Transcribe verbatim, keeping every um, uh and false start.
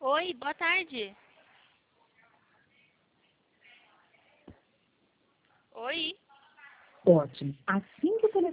Oi, boa tarde. Oi. Ótimo. Assim que o telefone